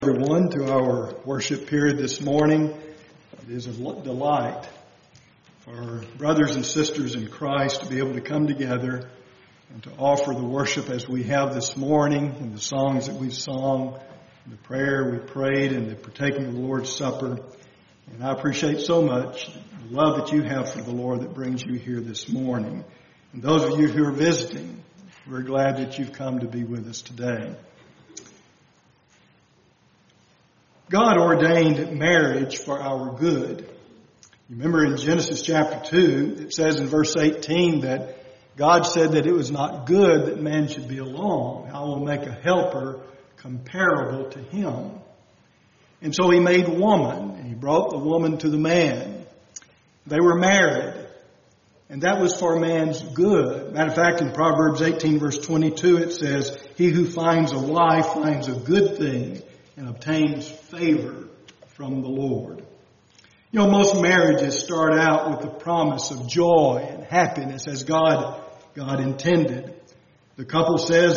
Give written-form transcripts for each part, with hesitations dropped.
Everyone to our worship period this morning. It is a delight for brothers and sisters in Christ to be able to come together and to offer the worship as we have this morning, and the songs that we've sung, and the prayer we prayed, and the partaking of the Lord's Supper. And I appreciate so much the love that you have for the Lord that brings you here this morning. And those of you who are visiting, we're glad that you've come to be with us today. God ordained marriage for our good. You remember in Genesis chapter 2, it says in verse 18 that God said that it was not good that man should be alone. I will make a helper comparable to him. And so he made woman, and he brought the woman to the man. They were married, and that was for man's good. Matter of fact, in Proverbs 18 verse 22, it says, "He who finds a wife finds a good thing and obtains favor from the Lord." You know, most marriages start out with the promise of joy and happiness as God intended. When the couple says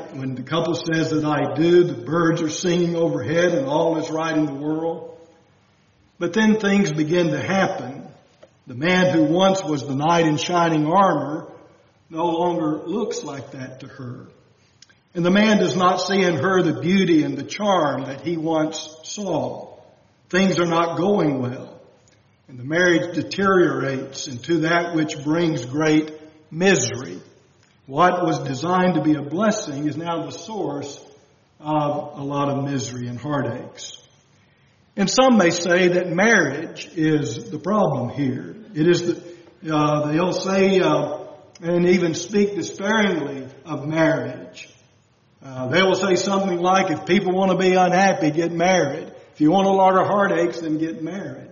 that I do, the birds are singing overhead and all is right in the world. But then things begin to happen. The man who once was the knight in shining armor no longer looks like that to her. And the man does not see in her the beauty and the charm that he once saw. Things are not going well. And the marriage deteriorates into that which brings great misery. What was designed to be a blessing is now the source of a lot of misery and heartaches. And some may say that marriage is the problem here. It is they'll say and even speak despairingly of marriage. They will say something like, if people want to be unhappy, get married. If you want a lot of heartaches, then get married.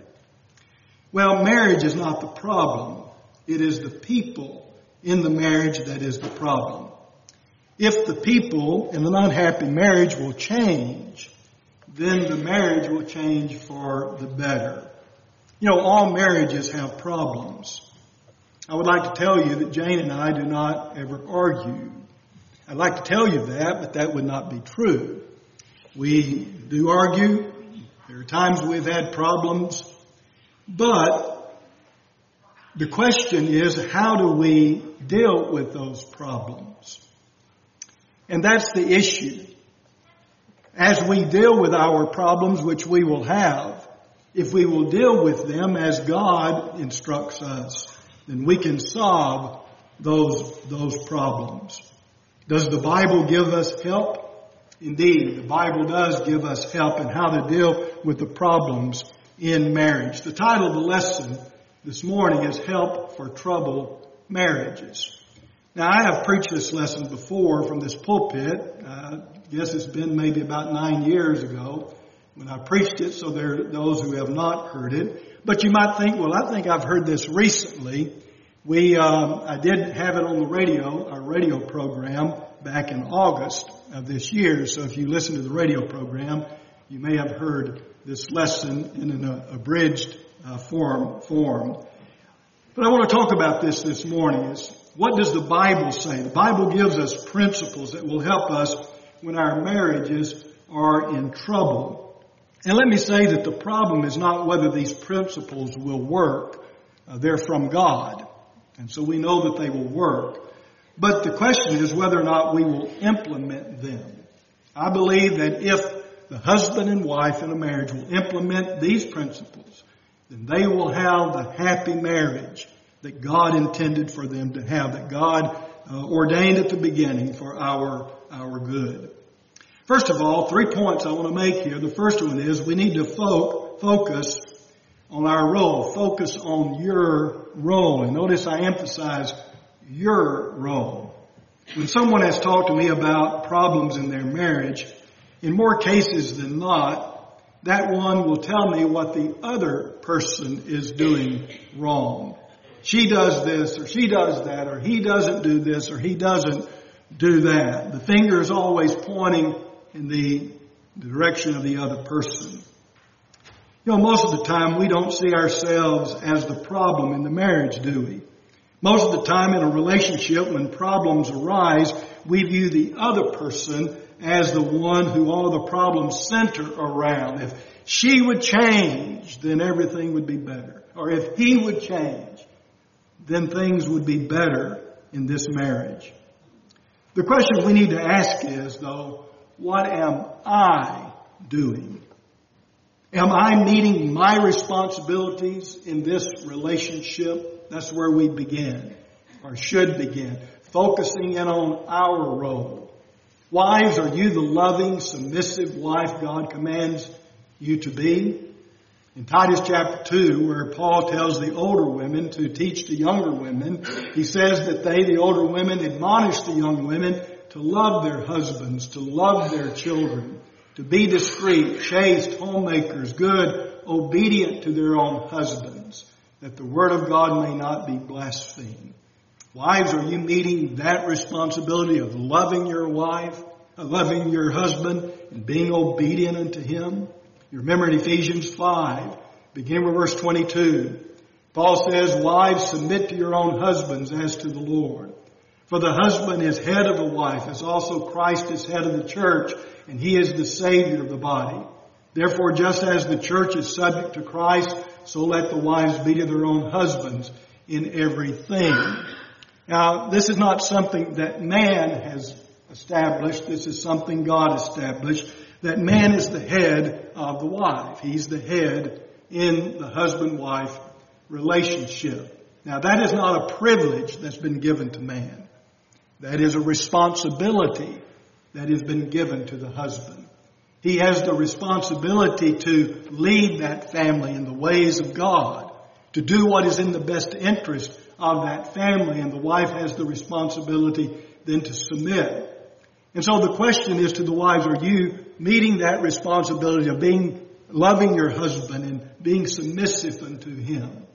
Well, marriage is not the problem. It is the people in the marriage that is the problem. If the people in an unhappy marriage will change, then the marriage will change for the better. You know, all marriages have problems. I would like to tell you that Jane and I do not ever argue. I'd like to tell you that, but that would not be true. We do argue. There are times we've had problems. But the question is, how do we deal with those problems? And that's the issue. As we deal with our problems, which we will have, if we will deal with them as God instructs us, then we can solve those problems. Does the Bible give us help? Indeed, the Bible does give us help in how to deal with the problems in marriage. The title of the lesson this morning is Help for Troubled Marriages. Now, I have preached this lesson before from this pulpit. I guess it's been maybe about 9 years ago when I preached it, so there are those who have not heard it. But you might think, well, I think I've heard this recently. I did have it on the radio, our radio program, back in August of this year. So if you listen to the radio program, you may have heard this lesson in an abridged form. But I want to talk about this morning. Is what does the Bible say? The Bible gives us principles that will help us when our marriages are in trouble. And let me say that the problem is not whether these principles will work. They're from God. And so we know that they will work. But the question is whether or not we will implement them. I believe that if the husband and wife in a marriage will implement these principles, then they will have the happy marriage that God intended for them to have, that God ordained at the beginning for our good. First of all, 3 points I want to make here. The first one is we need to focus on our role. Focus on your role. And notice I emphasize your role. When someone has talked to me about problems in their marriage, in more cases than not, that one will tell me what the other person is doing wrong. She does this, or she does that, or he doesn't do this, or he doesn't do that. The finger is always pointing in the direction of the other person. You know, most of the time we don't see ourselves as the problem in the marriage, do we? Most of the time in a relationship, when problems arise, we view the other person as the one who all the problems center around. If she would change, then everything would be better. Or if he would change, then things would be better in this marriage. The question we need to ask is, though, what am I doing? Am I meeting my responsibilities in this relationship? That's where we begin, or should begin, focusing in on our role. Wives, are you the loving, submissive wife God commands you to be? In Titus chapter 2, where Paul tells the older women to teach the younger women, he says that they, the older women, admonish the young women to love their husbands, to love their children, to be discreet, chaste, homemakers, good, obedient to their own husbands, that the word of God may not be blasphemed. Wives, are you meeting that responsibility of loving your wife, loving your husband, and being obedient unto him? You remember in Ephesians 5, beginning with verse 22, Paul says, wives, submit to your own husbands as to the Lord. For the husband is head of the wife, as also Christ is head of the church, and he is the Savior of the body. Therefore, just as the church is subject to Christ, so let the wives be to their own husbands in everything. Now, this is not something that man has established. This is something God established, that man is the head of the wife. He's the head in the husband-wife relationship. Now, that is not a privilege that's been given to man. That is a responsibility that has been given to the husband. He has the responsibility to lead that family in the ways of God, to do what is in the best interest of that family, and the wife has the responsibility then to submit. And so the question is to the wives, are you meeting that responsibility of loving your husband and being submissive unto him?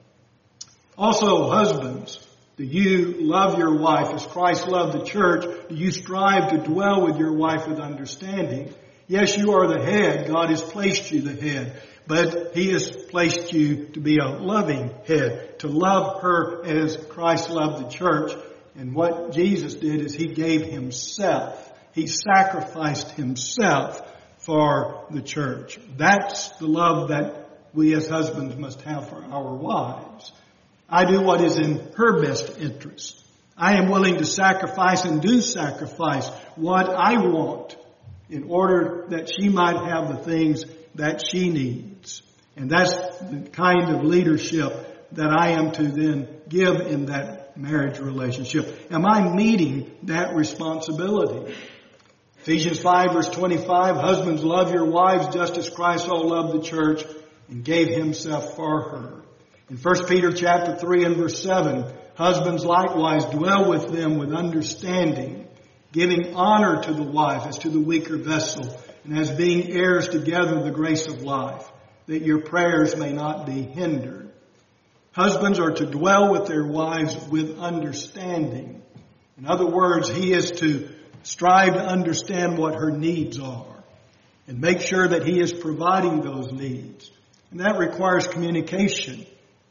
Also, husbands, do you love your wife as Christ loved the church? Do you strive to dwell with your wife with understanding? Yes, you are the head. God has placed you the head. But he has placed you to be a loving head, to love her as Christ loved the church. And what Jesus did is he gave himself. He sacrificed himself for the church. That's the love that we as husbands must have for our wives. I do what is in her best interest. I am willing to sacrifice and do sacrifice what I want in order that she might have the things that she needs. And that's the kind of leadership that I am to then give in that marriage relationship. Am I meeting that responsibility? Ephesians 5 verse 25, husbands, love your wives just as Christ so loved the church and gave himself for her. In 1 Peter chapter 3 and verse 7, husbands likewise dwell with them with understanding, giving honor to the wife as to the weaker vessel, and as being heirs together of the grace of life, that your prayers may not be hindered. Husbands are to dwell with their wives with understanding. In other words, he is to strive to understand what her needs are and make sure that he is providing those needs. And that requires communication.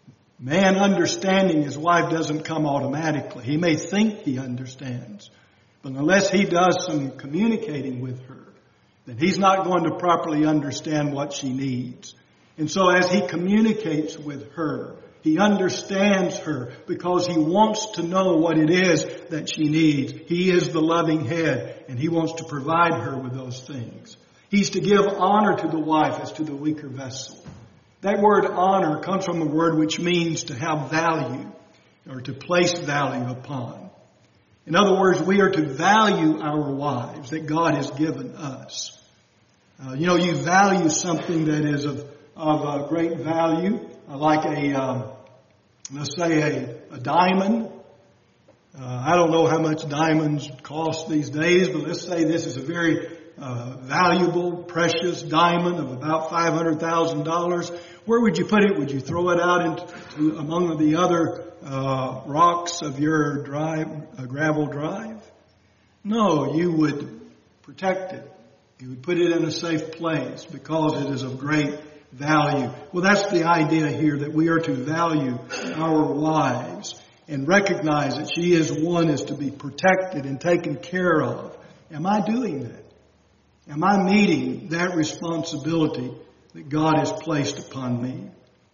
Man understanding his wife doesn't come automatically. He may think he understands, but unless he does some communicating with her, then he's not going to properly understand what she needs. And so as he communicates with her, he understands her because he wants to know what it is that she needs. He is the loving head, and he wants to provide her with those things. He's to give honor to the wife as to the weaker vessel. That word honor comes from a word which means to have value or to place value upon. In other words, we are to value our wives that God has given us. You value something that is of great value, like let's say a diamond. I don't know how much diamonds cost these days, but let's say this is a very valuable, precious diamond of about $500,000. Where would you put it? Would you throw it out among the other rocks of your gravel drive? No, you would protect it. You would put it in a safe place because it is of great value. Well, that's the idea here, that we are to value our wives and recognize that she is one is to be protected and taken care of. Am I doing that? Am I meeting that responsibility that God has placed upon me?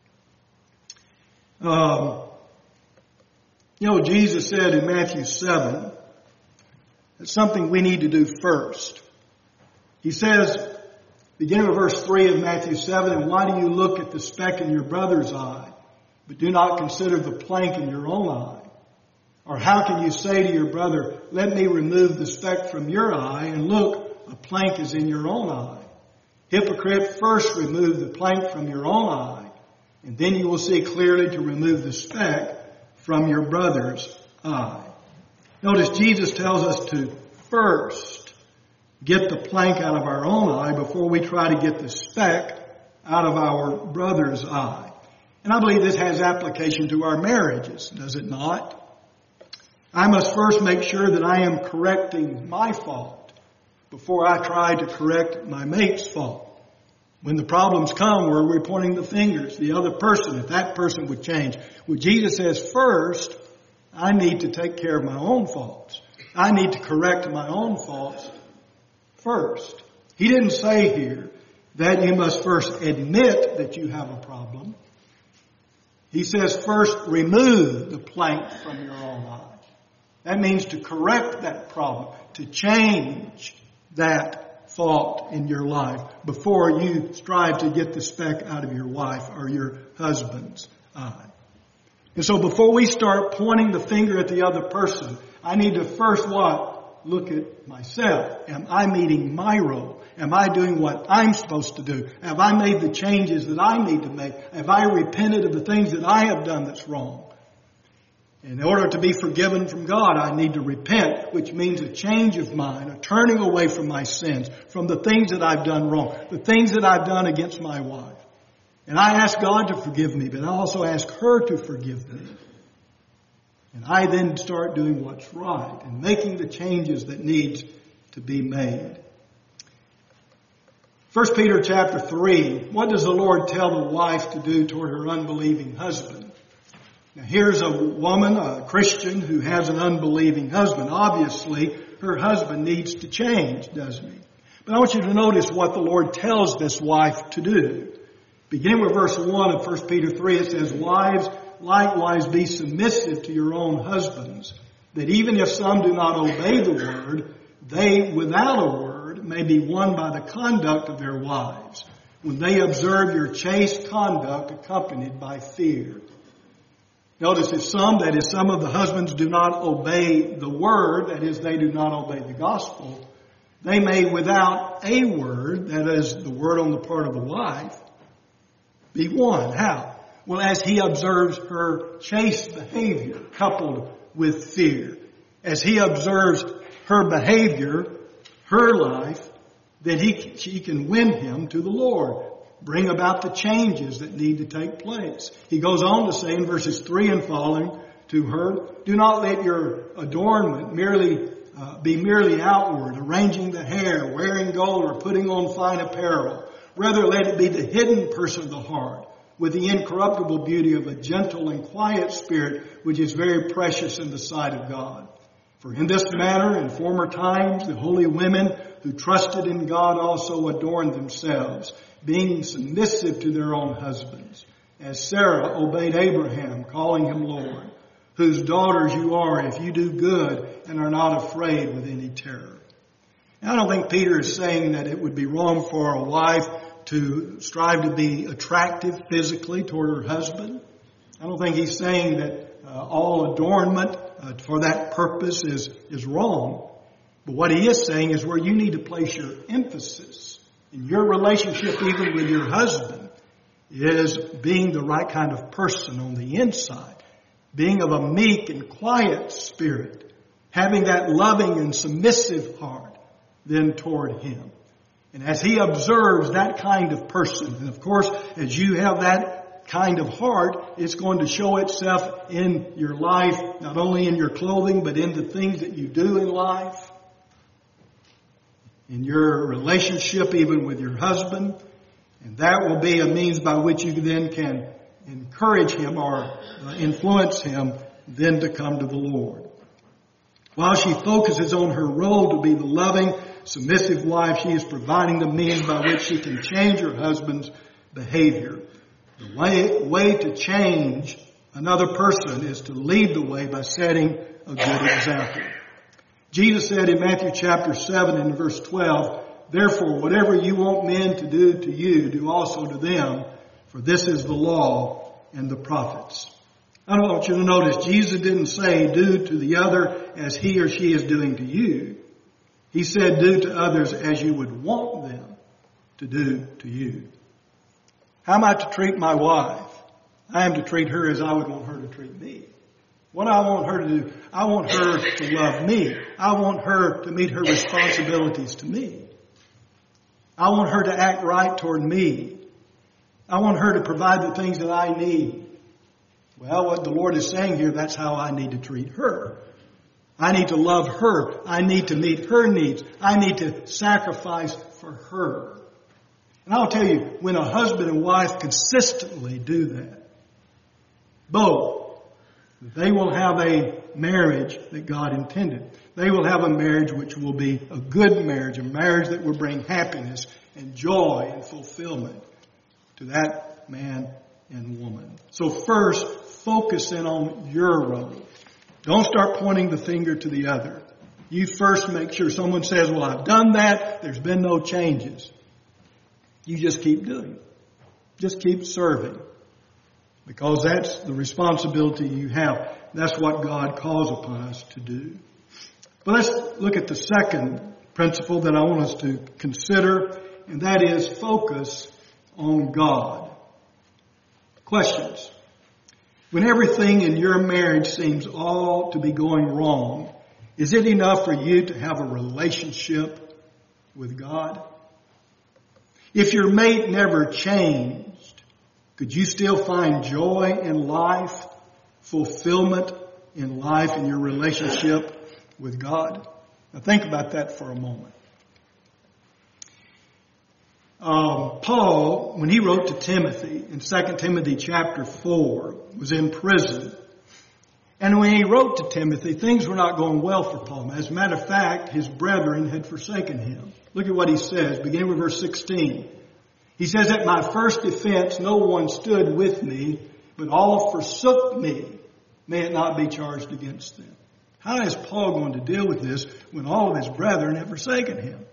Jesus said in Matthew 7, it's something we need to do first. He says, beginning with verse 3 of Matthew 7, and why do you look at the speck in your brother's eye, but do not consider the plank in your own eye? Or how can you say to your brother, let me remove the speck from your eye, and look, a plank is in your own eye? Hypocrite, first remove the plank from your own eye, and then you will see clearly to remove the speck from your brother's eye. Notice Jesus tells us to first get the plank out of our own eye before we try to get the speck out of our brother's eye. And I believe this has application to our marriages, does it not? I must first make sure that I am correcting my fault before I try to correct my mate's fault. When the problems come, we're pointing the fingers, the other person, if that person would change. Well, Jesus says, first, I need to take care of my own faults. I need to correct my own faults first. He didn't say here that you must first admit that you have a problem. He says first remove the plank from your own eye. That means to correct that problem, to change that fault in your life before you strive to get the speck out of your wife or your husband's eye. And so before we start pointing the finger at the other person, I need to first what? Look at myself. Am I meeting my role? Am I doing what I'm supposed to do? Have I made the changes that I need to make? Have I repented of the things that I have done that's wrong? In order to be forgiven from God, I need to repent, which means a change of mind, a turning away from my sins, from the things that I've done wrong, the things that I've done against my wife. And I ask God to forgive me, but I also ask her to forgive me. And I then start doing what's right and making the changes that need to be made. 1 Peter chapter 3, what does the Lord tell the wife to do toward her unbelieving husband? Now here's a woman, a Christian, who has an unbelieving husband. Obviously, her husband needs to change, doesn't he? But I want you to notice what the Lord tells this wife to do. Beginning with verse 1 of 1 Peter 3, it says, wives, likewise be submissive to your own husbands, that even if some do not obey the word, they without a word may be won by the conduct of their wives, when they observe your chaste conduct accompanied by fear. Notice if some of the husbands do not obey the word, that is, they do not obey the gospel, they may without a word, that is, the word on the part of the wife, be won. How? Well, as he observes her chaste behavior coupled with fear. As he observes her behavior, her life, then she can win him to the Lord. Bring about the changes that need to take place. He goes on to say in verses 3 and following to her, do not let your adornment be merely outward, arranging the hair, wearing gold, or putting on fine apparel. Rather, let it be the hidden person of the heart, with the incorruptible beauty of a gentle and quiet spirit, which is very precious in the sight of God. For in this manner, in former times, the holy women who trusted in God also adorned themselves, being submissive to their own husbands, as Sarah obeyed Abraham, calling him Lord, whose daughters you are if you do good and are not afraid with any terror. Now, I don't think Peter is saying that it would be wrong for a wife to strive to be attractive physically toward her husband. I don't think he's saying that all adornment for that purpose is wrong. But what he is saying is where you need to place your emphasis in your relationship, even with your husband, is being the right kind of person on the inside, being of a meek and quiet spirit, having that loving and submissive heart then toward him. And as he observes that kind of person, and of course, as you have that kind of heart, it's going to show itself in your life, not only in your clothing, but in the things that you do in life, in your relationship even with your husband. And that will be a means by which you then can encourage him or influence him then to come to the Lord. While she focuses on her role to be the loving, submissive wife, she is providing the means by which she can change her husband's behavior. The way to change another person is to lead the way by setting a good example. Jesus said in Matthew chapter 7 and verse 12, "Therefore, whatever you want men to do to you, do also to them, for this is the law and the prophets." I want you to notice, Jesus didn't say, do to the other as he or she is doing to you. He said, do to others as you would want them to do to you. How am I to treat my wife? I am to treat her as I would want her to treat me. What do I want her to do? I want her to love me. I want her to meet her responsibilities to me. I want her to act right toward me. I want her to provide the things that I need. Well, what the Lord is saying here, that's how I need to treat her. I need to love her. I need to meet her needs. I need to sacrifice for her. And I'll tell you, when a husband and wife consistently do that, both, they will have a marriage that God intended. They will have a marriage which will be a good marriage, a marriage that will bring happiness and joy and fulfillment to that man and woman. So first, focus in on your role. Don't start pointing the finger to the other. You first make sure. Someone says, well, I've done that. There's been no changes. You just keep doing it. Just keep serving. Because that's the responsibility you have. That's what God calls upon us to do. But let's look at the second principle that I want us to consider, and that is focus on God. Questions. When everything in your marriage seems all to be going wrong, is it enough for you to have a relationship with God? If your mate never changed, could you still find joy in life, fulfillment in life, in your relationship with God? Now think about that for a moment. Paul, when he wrote to Timothy in 2 Timothy chapter 4, was in prison. And when he wrote to Timothy, things were not going well for Paul. As a matter of fact, his brethren had forsaken him. Look at what he says, beginning with verse 16. He says, at my first defense, no one stood with me, but all forsook me. May it not be charged against them. How is Paul going to deal with this when all of his brethren have forsaken him?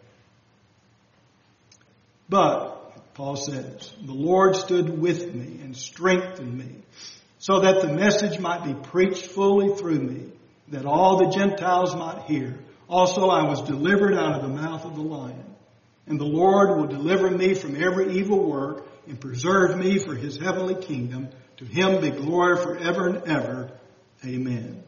But, Paul says, the Lord stood with me and strengthened me, so that the message might be preached fully through me, that all the Gentiles might hear. Also I was delivered out of the mouth of the lion. And the Lord will deliver me from every evil work and preserve me for his heavenly kingdom. To him be glory forever and ever. Amen.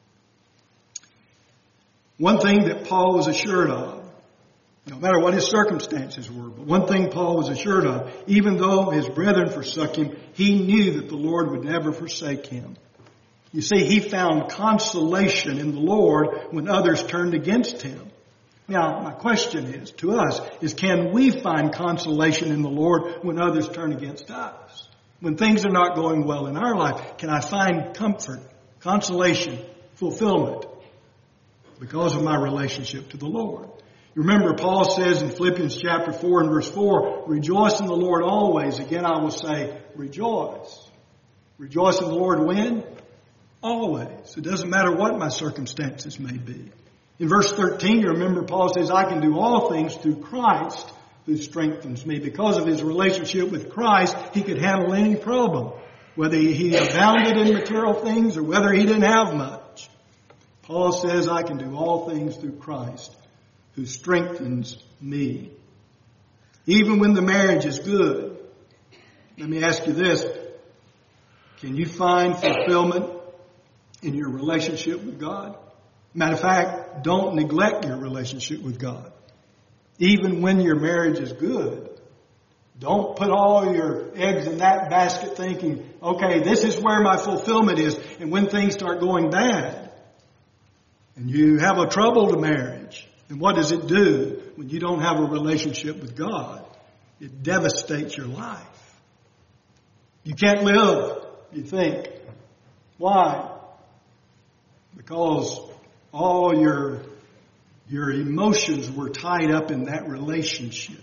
One thing that Paul was assured of, no matter what his circumstances were, but one thing Paul was assured of, even though his brethren forsook him, he knew that the Lord would never forsake him. You see, he found consolation in the Lord when others turned against him. Now, my question is, to us, is can we find consolation in the Lord when others turn against us? When things are not going well in our life, can I find comfort, consolation, fulfillment because of my relationship to the Lord? You remember, Paul says in Philippians chapter 4 and verse 4, rejoice in the Lord always. Again, I will say, rejoice. Rejoice in the Lord when? Always. It doesn't matter what my circumstances may be. In verse 13, you remember Paul says, I can do all things through Christ who strengthens me. Because of his relationship with Christ, he could handle any problem, whether he abounded in material things or whether he didn't have much. Paul says, I can do all things through Christ who strengthens me. Even when the marriage is good. Let me ask you this. Can you find fulfillment in your relationship with God? Matter of fact, don't neglect your relationship with God. Even when your marriage is good, don't put all your eggs in that basket thinking, okay, this is where my fulfillment is. And when things start going bad and you have a troubled marriage, and what does it do when you don't have a relationship with God? It devastates your life. You can't live, you think. Why? Because all your Your emotions were tied up in that relationship.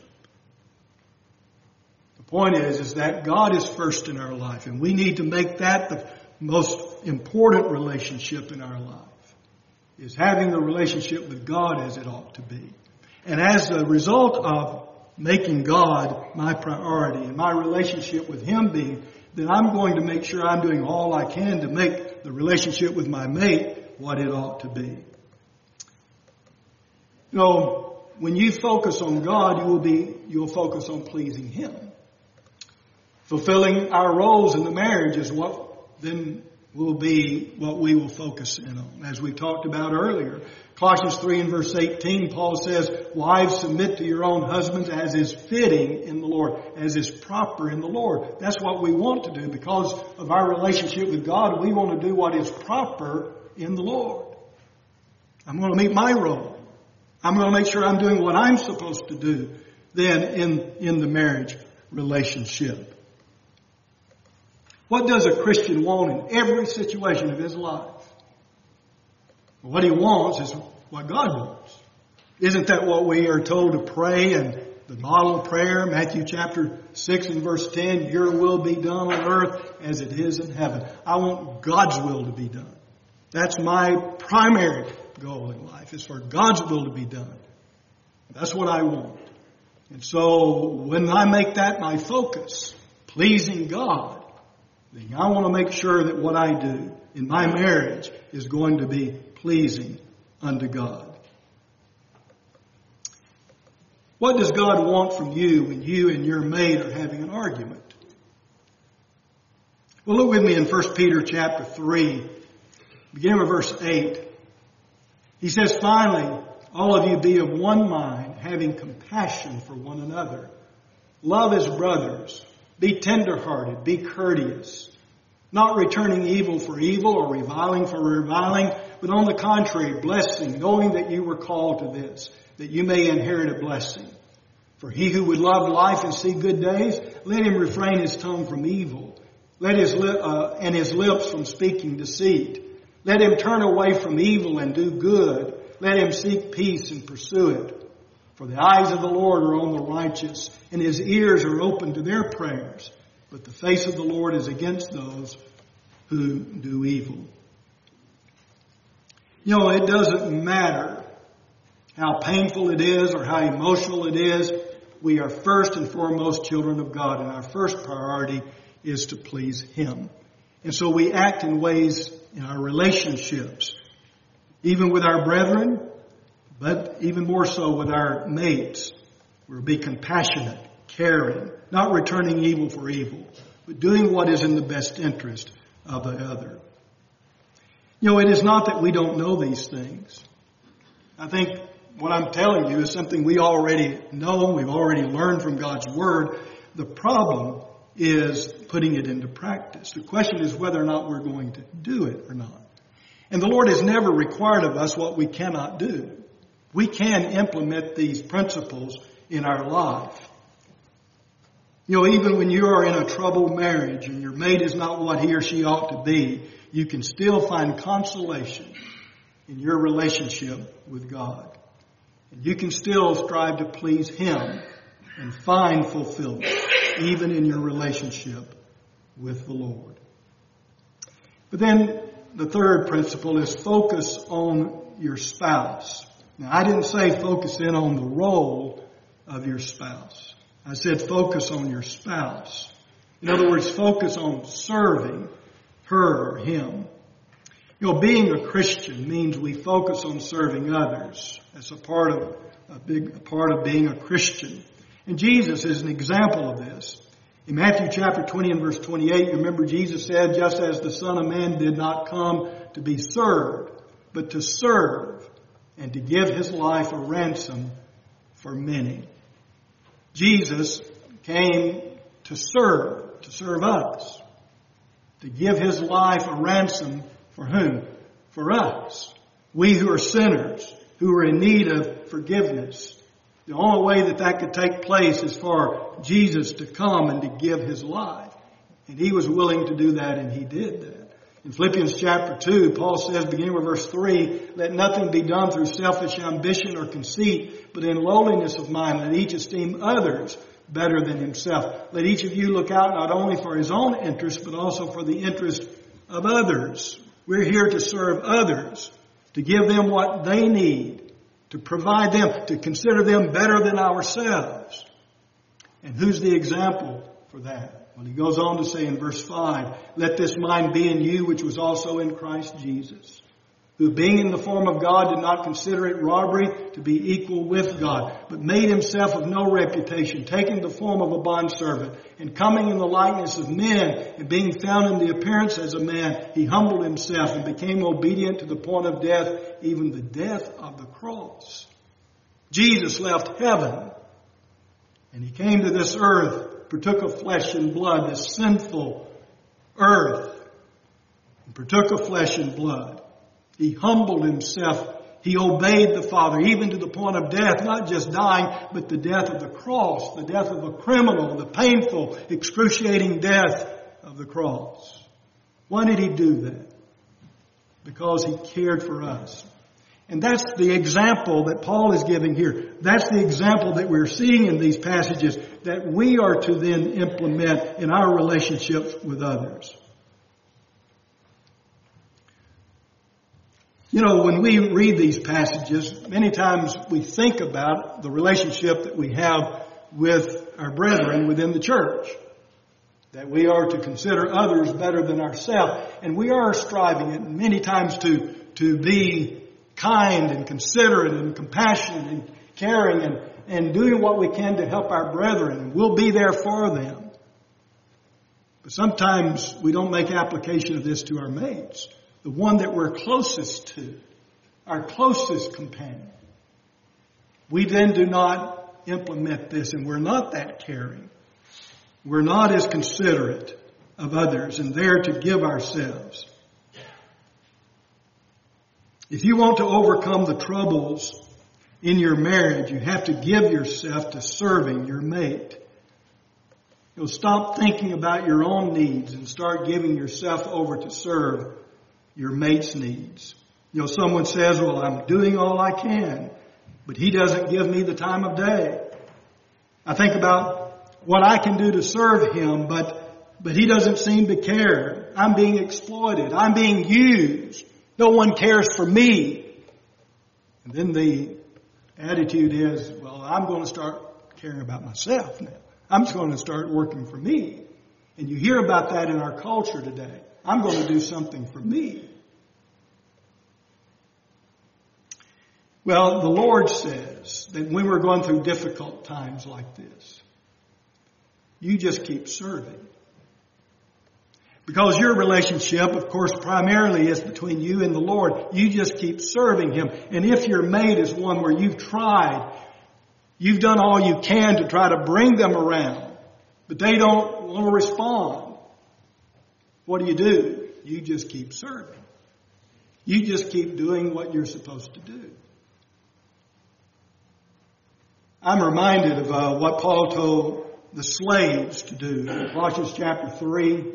The point is that God is first in our life, and we need to make that the most important relationship in our life, is having the relationship with God as it ought to be. And as a result of making God my priority and my relationship with Him being, then I'm going to make sure I'm doing all I can to make the relationship with my mate what it ought to be. You know, when you focus on God, you'll focus on pleasing Him. Fulfilling our roles in the marriage is what then will be what we will focus in on. As we talked about earlier, Colossians 3 and verse 18, Paul says, wives, submit to your own husbands as is fitting in the Lord, as is proper in the Lord. That's what we want to do. Because of our relationship with God, we want to do what is proper in the Lord. I'm going to meet my role. I'm going to make sure I'm doing what I'm supposed to do then in the marriage relationship. What does a Christian want in every situation of his life? What he wants is what God wants. Isn't that what we are told to pray in the model prayer, Matthew chapter 6 and verse 10, your will be done on earth as it is in heaven. I want God's will to be done. That's my primary goal in life, is for God's will to be done. That's what I want. And so when I make that my focus, pleasing God, then I want to make sure that what I do in my marriage is going to be pleasing unto God. What does God want from you when you and your mate are having an argument? Well, look with me in 1 Peter chapter 3, beginning with verse 8. He says, finally, all of you be of one mind, having compassion for one another. Love as brothers. Be tenderhearted, be courteous, not returning evil for evil or reviling for reviling, but on the contrary, blessing, knowing that you were called to this, that you may inherit a blessing. For he who would love life and see good days, let him refrain his tongue from evil, and his lips from speaking deceit. Let him turn away from evil and do good. Let him seek peace and pursue it. For the eyes of the Lord are on the righteous, and His ears are open to their prayers. But the face of the Lord is against those who do evil. You know, it doesn't matter how painful it is or how emotional it is. We are first and foremost children of God, and our first priority is to please Him. And so we act in ways in our relationships, even with our brethren, but even more so with our mates. We'll be compassionate, caring, not returning evil for evil, but doing what is in the best interest of the other. You know, it is not that we don't know these things. I think what I'm telling you is something we already know, we've already learned from God's Word. The problem is putting it into practice. The question is whether or not we're going to do it or not. And the Lord has never required of us what we cannot do. We can implement these principles in our life. You know, even when you are in a troubled marriage and your mate is not what he or she ought to be, you can still find consolation in your relationship with God. And you can still strive to please Him and find fulfillment, even in your relationship with the Lord. But then the third principle is focus on your spouse. Now, I didn't say focus in on the role of your spouse. I said focus on your spouse. In other words, focus on serving her or him. You know, being a Christian means we focus on serving others. That's a big part of being a Christian. And Jesus is an example of this. In Matthew chapter 20 and verse 28, remember Jesus said, just as the Son of Man did not come to be served, but to serve and to give His life a ransom for many. Jesus came to serve us, to give His life a ransom for whom? For us. We who are sinners, who are in need of forgiveness. The only way that could take place is for Jesus to come and to give His life. And He was willing to do that, and He did that. In Philippians chapter 2, Paul says, beginning with verse 3, let nothing be done through selfish ambition or conceit, but in lowliness of mind, let each esteem others better than himself. Let each of you look out not only for his own interest, but also for the interest of others. We're here to serve others, to give them what they need, to provide them, to consider them better than ourselves. And who's the example for that? Well, he goes on to say in verse 5, let this mind be in you, which was also in Christ Jesus, who being in the form of God did not consider it robbery to be equal with God, but made himself of no reputation, taking the form of a bondservant, and coming in the likeness of men, and being found in the appearance as a man, he humbled himself and became obedient to the point of death, even the death of the cross. Jesus left heaven, and he came to this earth, partook of flesh and blood, this sinful earth, and partook of flesh and blood. He humbled himself. He obeyed the Father, even to the point of death, not just dying, but the death of the cross, the death of a criminal, the painful, excruciating death of the cross. Why did he do that? Because he cared for us. And that's the example that Paul is giving here. That's the example that we're seeing in these passages that we are to then implement in our relationships with others. You know, when we read these passages, many times we think about the relationship that we have with our brethren within the church. That we are to consider others better than ourselves. And we are striving many times to be kind and considerate and compassionate and caring and doing what we can to help our brethren. And we'll be there for them. But sometimes we don't make application of this to our mates. The one that we're closest to, our closest companion. We then do not implement this, and we're not that caring. We're not as considerate of others and there to give ourselves. If you want to overcome the troubles in your marriage, you have to give yourself to serving your mate. You'll stop thinking about your own needs and start giving yourself over to serve your mate's needs. You know, someone says, well, I'm doing all I can, but he doesn't give me the time of day. I think about what I can do to serve him, but he doesn't seem to care. I'm being exploited. I'm being used. No one cares for me. And then the attitude is, well, I'm going to start caring about myself now. I'm just going to start working for me. And you hear about that in our culture today. I'm going to do something for me. Well, the Lord says that when we're going through difficult times like this, you just keep serving. Because your relationship, of course, primarily is between you and the Lord. You just keep serving Him. And if your mate is one where you've tried, you've done all you can to try to bring them around, but they don't want to respond, what do? You just keep serving. You just keep doing what you're supposed to do. I'm reminded of what Paul told the slaves to do in Colossians chapter 3.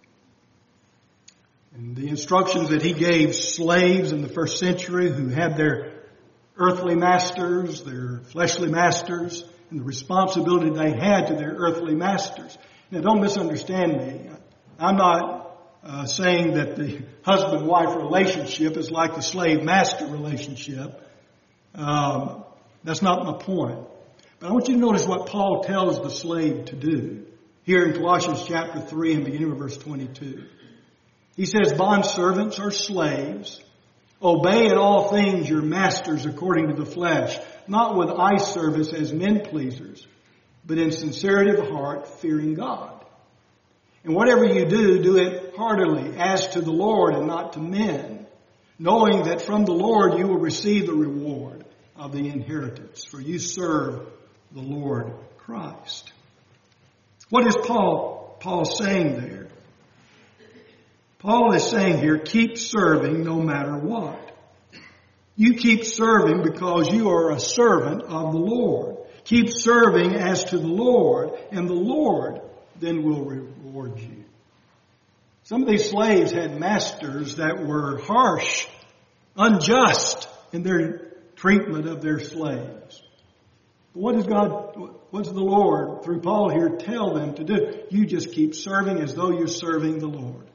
And the instructions that he gave slaves in the first century who had their earthly masters, their fleshly masters, and the responsibility they had to their earthly masters. Now, don't misunderstand me. I'm not saying that the husband-wife relationship is like the slave-master relationship. That's not my point. But I want you to notice what Paul tells the slave to do here in Colossians chapter 3 and beginning of verse 22. He says, bondservants or slaves, obey in all things your masters according to the flesh, not with eye service as men pleasers, but in sincerity of heart, fearing God. And whatever you do, do it heartily, as to the Lord and not to men, knowing that from the Lord you will receive the reward of the inheritance, for you serve the Lord Christ. What is Paul saying there? Paul is saying here, keep serving no matter what. You keep serving because you are a servant of the Lord. Keep serving as to the Lord, and the Lord then will reward you. Some of these slaves had masters that were harsh, unjust in their treatment of their slaves. But what does the Lord, through Paul here, tell them to do? You just keep serving as though you're serving the Lord.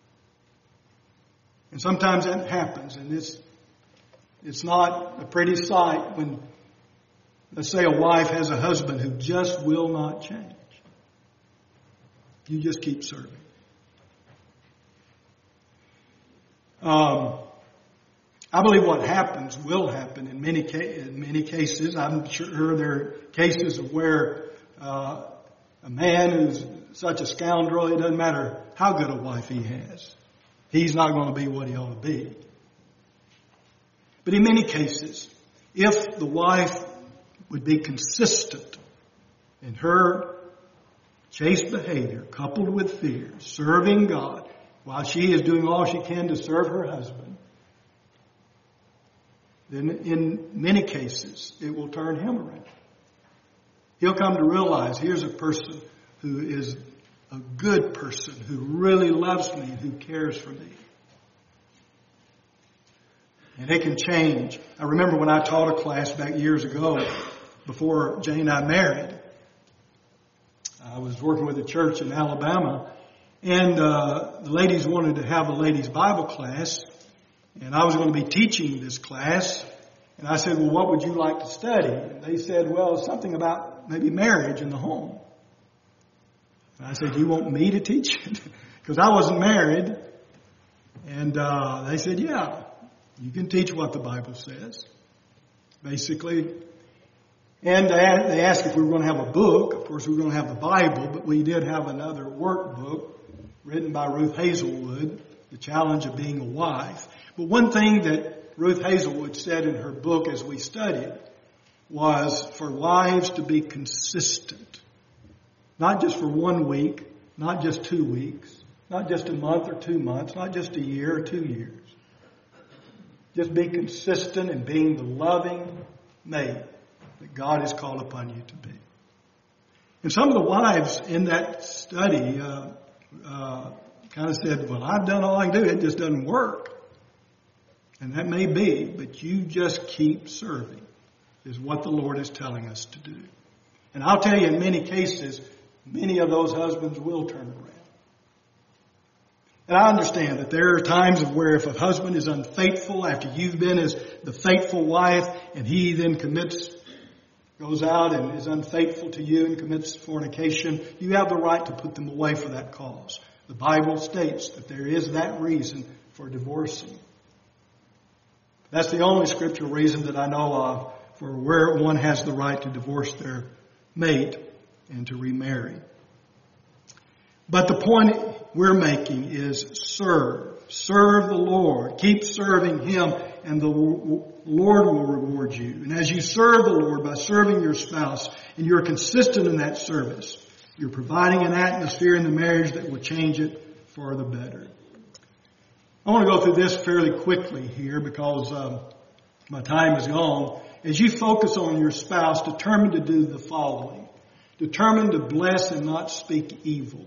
And sometimes that happens, and it's not a pretty sight when, let's say, a wife has a husband who just will not change. You just keep serving. I believe what happens will happen in many cases. I'm sure there are cases of where a man who's such a scoundrel, it doesn't matter how good a wife he has, he's not going to be what he ought to be. But in many cases, if the wife would be consistent in her chaste behavior, coupled with fear, serving God, while she is doing all she can to serve her husband, then in many cases it will turn him around. He'll come to realize, here's a person who is a good person, who really loves me, who cares for me. And it can change. I remember when I taught a class back years ago, before Jane and I married. I was working with a church in Alabama, and the ladies wanted to have a ladies' Bible class, and I was going to be teaching this class. And I said, well, what would you like to study? And they said, well, something about maybe marriage in the home. And I said, do you want me to teach it? Because I wasn't married. And they said, yeah, you can teach what the Bible says, basically. And they asked if we were going to have a book. Of course, we were going to have the Bible, but we did have another workbook written by Ruth Hazelwood, The Challenge of Being a Wife. But one thing that Ruth Hazelwood said in her book as we studied was for wives to be consistent. Not just for 1 week, not just 2 weeks, not just a month or 2 months, not just a year or 2 years. Just be consistent in being the loving mate that God has called upon you to be. And some of the wives in that study kind of said, well, I've done all I can do. It just doesn't work. And that may be, but you just keep serving is what the Lord is telling us to do. And I'll tell you, in many cases, many of those husbands will turn around. And I understand that there are times of where if a husband is unfaithful after you've been as the faithful wife and he then goes out and is unfaithful to you and commits fornication, you have the right to put them away for that cause. The Bible states that there is that reason for divorcing. That's the only scriptural reason that I know of for where one has the right to divorce their mate and to remarry. But the point we're making is serve. Serve the Lord. Keep serving Him, and the Lord will reward you. And as you serve the Lord by serving your spouse, and you're consistent in that service, you're providing an atmosphere in the marriage that will change it for the better. I want to go through this fairly quickly here because my time is gone. As you focus on your spouse, determine to do the following. Determine to bless and not speak evil.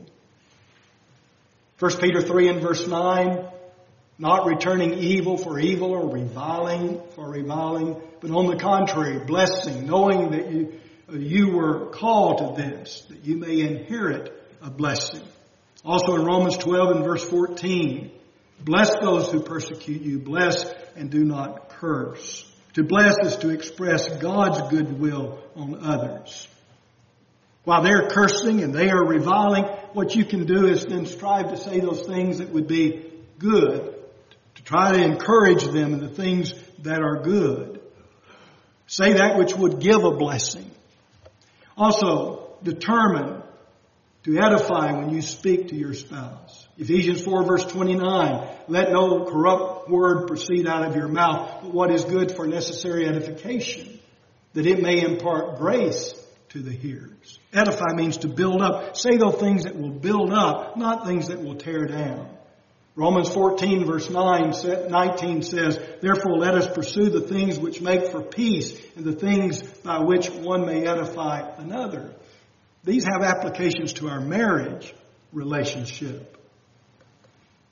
1 Peter 3 and verse 9, not returning evil for evil or reviling for reviling, but on the contrary, blessing, knowing that you were called to this, that you may inherit a blessing. Also in Romans 12 and verse 14, bless those who persecute you, bless and do not curse. To bless is to express God's goodwill on others. While they're cursing and they are reviling, what you can do is then strive to say those things that would be good, to try to encourage them in the things that are good. Say that which would give a blessing. Also, determine to edify when you speak to your spouse. Ephesians 4 verse 29, let no corrupt word proceed out of your mouth, but what is good for necessary edification, that it may impart grace to the hearers. Edify means to build up. Say those things that will build up, not things that will tear down. Romans 14 verse 19 says, therefore let us pursue the things which make for peace and the things by which one may edify another. These have applications to our marriage relationship.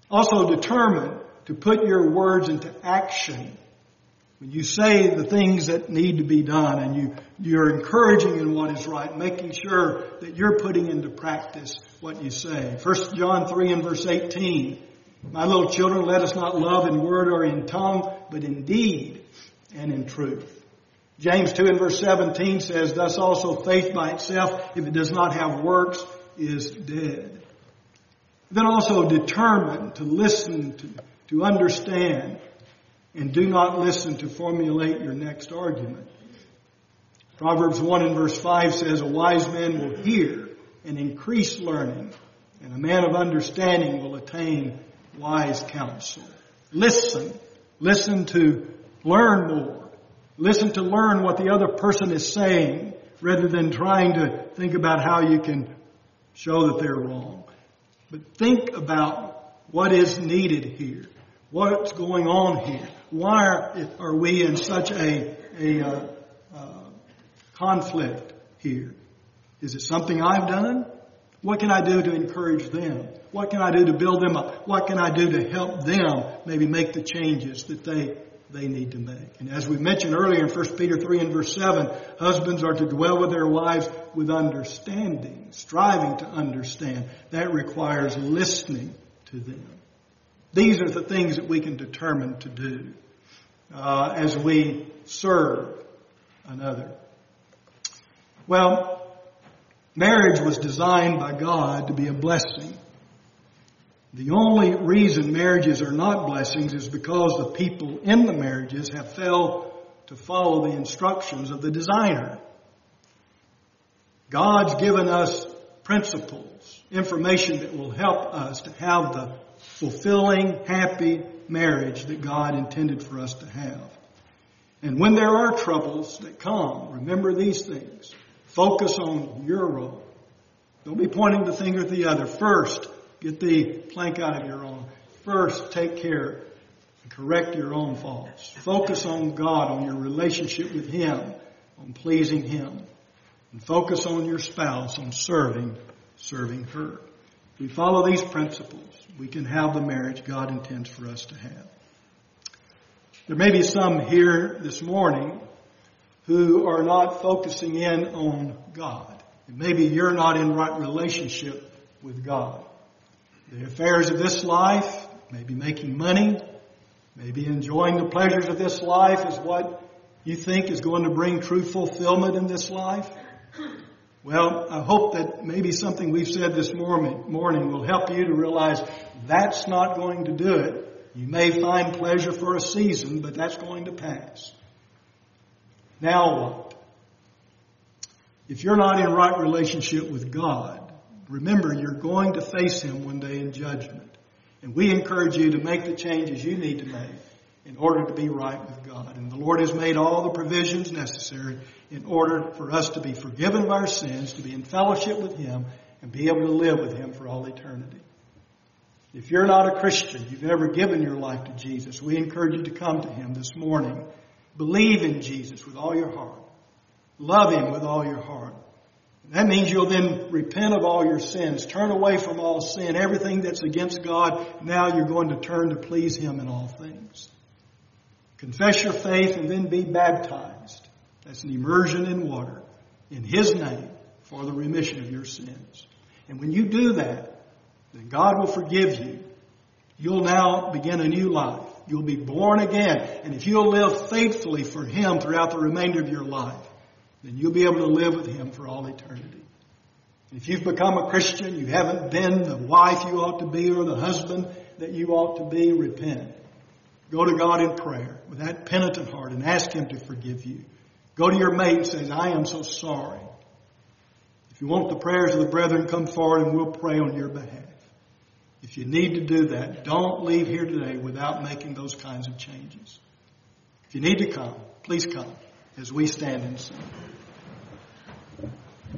Also determined to put your words into action. When you say the things that need to be done and you're encouraging in what is right, making sure that you're putting into practice what you say. 1 John 3 and verse 18, my little children, let us not love in word or in tongue, but in deed and in truth. James 2 and verse 17 says, thus also faith by itself, if it does not have works, is dead. Then also determined to listen, to understand, and do not listen to formulate your next argument. Proverbs 1 and verse 5 says, a wise man will hear and increase learning, and a man of understanding will attain wise counsel. Listen. Listen to learn more. Listen to learn what the other person is saying, rather than trying to think about how you can show that they're wrong. But think about what is needed here. What's going on here? Why are we in such a conflict here? Is it something I've done? What can I do to encourage them? What can I do to build them up? What can I do to help them maybe make the changes that they need to make? And as we mentioned earlier in 1 Peter 3 and verse 7, husbands are to dwell with their wives with understanding, striving to understand. That requires listening to them. These are the things that we can determine to do as we serve another. Well, marriage was designed by God to be a blessing. The only reason marriages are not blessings is because the people in the marriages have failed to follow the instructions of the designer. God's given us principles, information that will help us to have the fulfilling, happy marriage that God intended for us to have. And when there are troubles that come, remember these things. Focus on your role. Don't be pointing the finger at the other. First, get the plank out of your own. First, take care and correct your own faults. Focus on God, on your relationship with Him, on pleasing Him. And focus on your spouse, on serving her. If we follow these principles, we can have the marriage God intends for us to have. There may be some here this morning who are not focusing in on God. And maybe you're not in right relationship with God. The affairs of this life, maybe making money, maybe enjoying the pleasures of this life is what you think is going to bring true fulfillment in this life. Well, I hope that maybe something we've said this morning will help you to realize that's not going to do it. You may find pleasure for a season, but that's going to pass. Now what? If you're not in right relationship with God, remember you're going to face Him one day in judgment. And we encourage you to make the changes you need to make in order to be right with God. And the Lord has made all the provisions necessary in order for us to be forgiven of our sins, to be in fellowship with Him, and be able to live with Him for all eternity. If you're not a Christian, you've never given your life to Jesus, we encourage you to come to Him this morning. Believe in Jesus with all your heart. Love Him with all your heart. That means you'll then repent of all your sins, turn away from all sin, everything that's against God. Now you're going to turn to please Him in all things. Confess your faith and then be baptized. That's an immersion in water in His name for the remission of your sins. And when you do that, then God will forgive you. You'll now begin a new life. You'll be born again. And if you'll live faithfully for Him throughout the remainder of your life, then you'll be able to live with Him for all eternity. If you've become a Christian, you haven't been the wife you ought to be or the husband that you ought to be, repent. Go to God in prayer with that penitent heart and ask Him to forgive you. Go to your mate and say, I am so sorry. If you want the prayers of the brethren, come forward and we'll pray on your behalf. If you need to do that, don't leave here today without making those kinds of changes. If you need to come, please come as we stand and sing.